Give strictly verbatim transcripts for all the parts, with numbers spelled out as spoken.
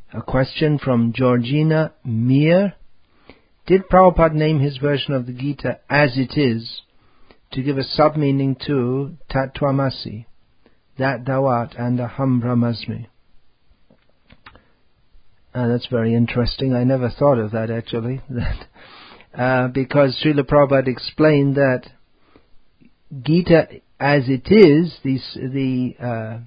A question from Georgina Meir. Did Prabhupada name his version of the Gita as it is to give a sub-meaning to Tattvamasi, that thou art, and Aham Brahmasmi? Uh, that's very interesting. I never thought of that actually. That, uh, because Srila Prabhupada explained that Gita as it is, the, the uh,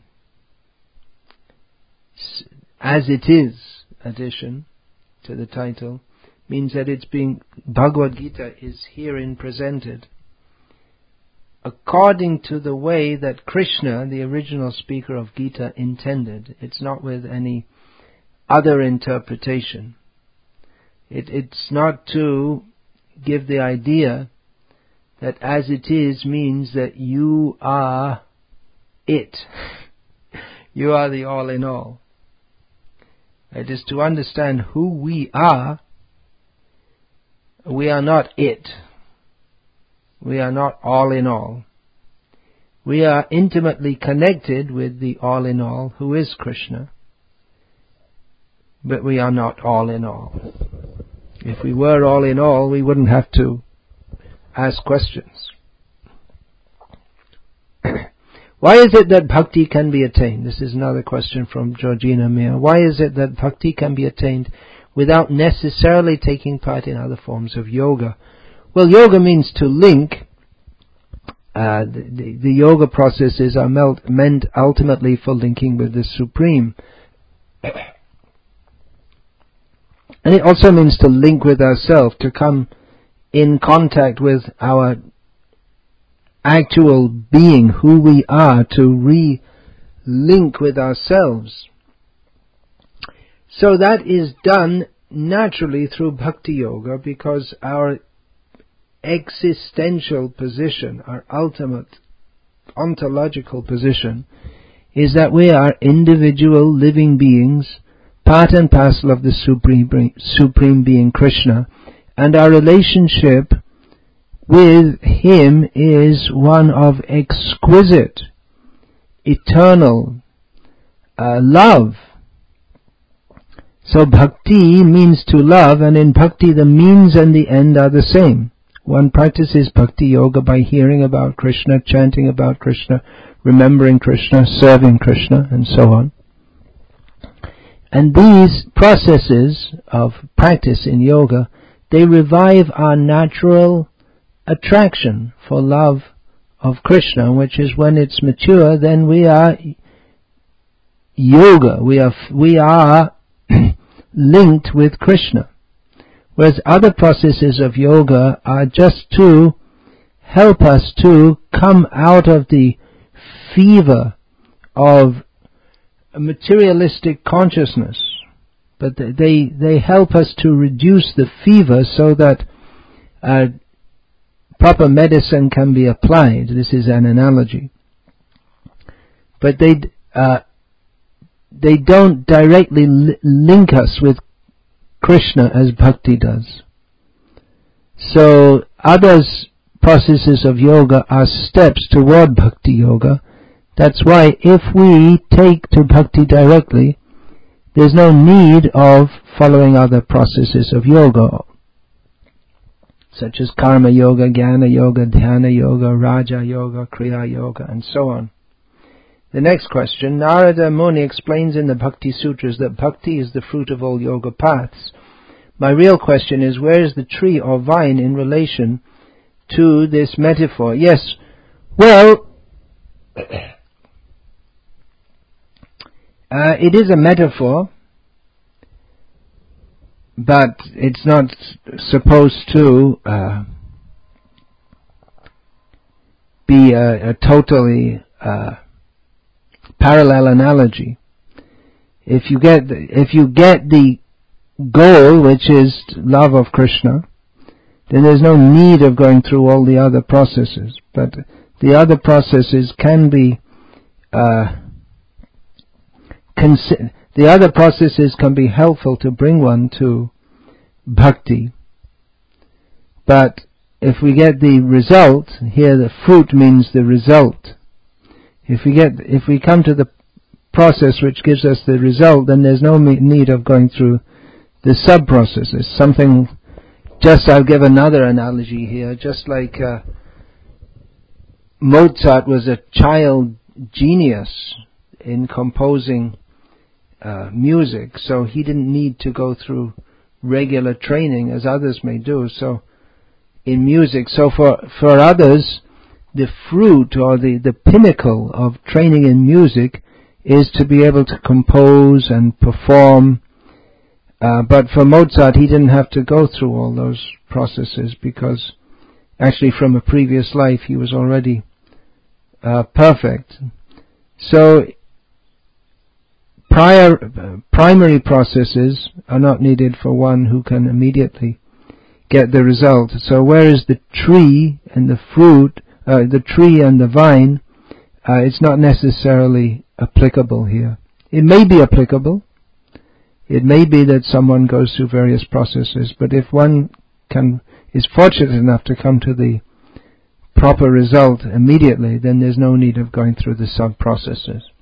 as it is addition to the title, means that it's being, Bhagavad Gita is herein presented according to the way that Krishna, the original speaker of Gita, intended. It's not with any other interpretation. It, it's not to give the idea that as it is means that you are it. You are the all in all. It is to understand who we are. We are not it. We are not all in all. We are intimately connected with the all in all, who is Krishna. But we are not all in all. If we were all in all, we wouldn't have to ask questions. Why is it that bhakti can be attained? This is another question from Georgina Meir. Why is it that bhakti can be attained without necessarily taking part in other forms of yoga? Well, yoga means to link. Uh, the, the, the yoga processes are melt, meant ultimately for linking with the Supreme. And it also means to link with ourselves, to come in contact with our actual being, who we are, to re-link with ourselves. So that is done naturally through bhakti yoga, because our existential position, our ultimate ontological position, is that we are individual living beings, part and parcel of the Supreme, Supreme Being Krishna, and our relationship with Him is one of exquisite, eternal uh, love. So bhakti means to love, and in bhakti the means and the end are the same. One practices bhakti yoga by hearing about Krishna, chanting about Krishna, remembering Krishna, serving Krishna, and so on. And these processes of practice in yoga, they revive our natural attraction for love of Krishna, which is when it's mature, then we are yoga, we are, we are linked with Krishna. Whereas other processes of yoga are just to help us to come out of the fever of materialistic consciousness. But they, they help us to reduce the fever so that uh, proper medicine can be applied. This is an analogy. But they, uh, they don't directly li- link us with Krishna as bhakti does. So others processes of yoga are steps toward bhakti yoga. That's why if we take to bhakti directly, there's no need of following other processes of yoga, such as karma yoga, jnana yoga, dhyana yoga, raja yoga, kriya yoga, and so on. The next question, Narada Muni explains in the Bhakti Sutras that bhakti is the fruit of all yoga paths. My real question is, where is the tree or vine in relation to this metaphor? Yes, well, uh, it is a metaphor, but it's not supposed to uh, be a, a totally uh, parallel analogy. If you get the, if you get the goal, which is love of Krishna, then there's no need of going through all the other processes. But the other processes can be uh, consi- the other processes can be helpful to bring one to bhakti. But if we get the result, here the fruit means the result. If we get, if we come to the process which gives us the result, then there's no need of going through the sub-processes. Something, just I'll give another analogy here, just like uh, Mozart was a child genius in composing uh, music, so he didn't need to go through regular training as others may do. So in music, so for for others, the fruit or the, the pinnacle of training in music is to be able to compose and perform. Uh, but for Mozart, he didn't have to go through all those processes because actually from a previous life he was already uh, perfect. So prior, uh, primary processes are not needed for one who can immediately get the result. So whereas the tree and the fruit, uh, the tree and the vine, uh, it's not necessarily applicable here. It may be applicable. It may be that someone goes through various processes, but if one can is fortunate enough to come to the proper result immediately, then there's no need of going through the sub-processes.